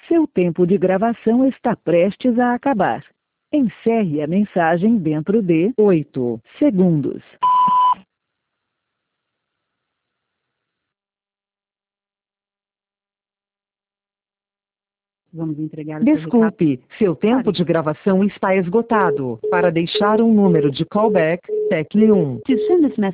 Seu tempo de gravação está prestes a acabar. Encerre a mensagem dentro de 8 segundos. Vamos entregar o seu recado. Desculpe, seu tempo de gravação está esgotado. Para deixar um número de callback, tecle 1. To send this message